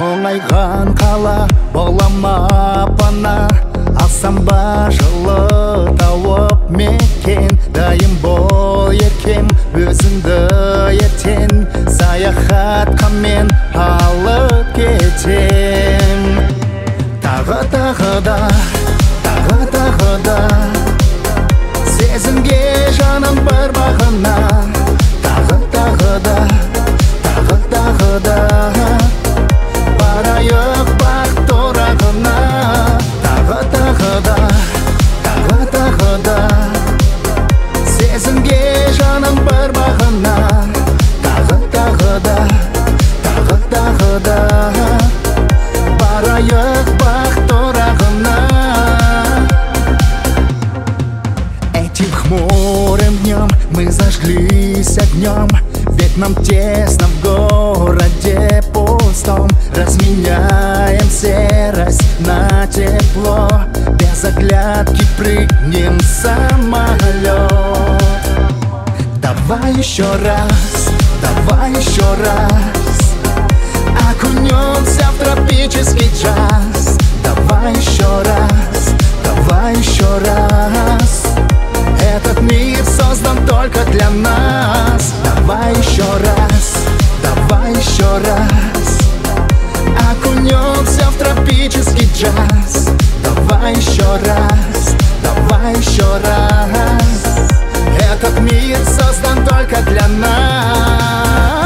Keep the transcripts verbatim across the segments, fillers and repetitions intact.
Оңайған қала болама пана, алсам ба жылы тауып мекен. Дайым бол еркем, өзіңді ертең саяхатқа мен алып кетем. Тағы тағы да, тағы тағы да, сезімге жаным бір бағына. Тағы тағы да, тағы тағы да, барайық бақ торағына. Тағы тағы да, тағы тағы да, сезімге жаным бір бағына. Тағы тағы да, тағы тағы да, барайық бақ торағына. Этим хмурым днем мы зажглись огнем, ведь нам тесно в городе пустом. Разменяем серость на тепло, без оглядки прыгнем в самолет. Давай еще раз, давай еще раз, окунемся в тропический джаз. Давай еще раз, давай еще раз, этот мир создан только для нас. Давай еще раз, давай еще раз, окунемся в тропический джаз. Давай еще раз, давай еще раз, этот мир создан только для нас.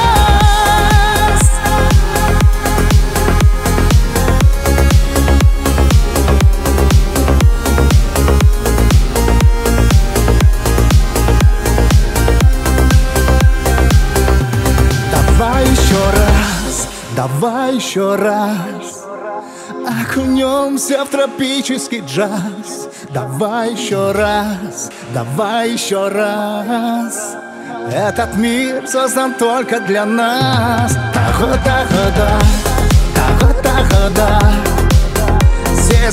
Давай еще раз, давай еще раз, окунемся в тропический джаз. Давай еще раз, давай еще раз, этот мир создан только для нас. Тағы тағы да, тағы тағы да,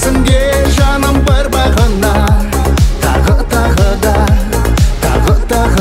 сезімге жаным бір бағына. Тағы тағы да, тағы тағы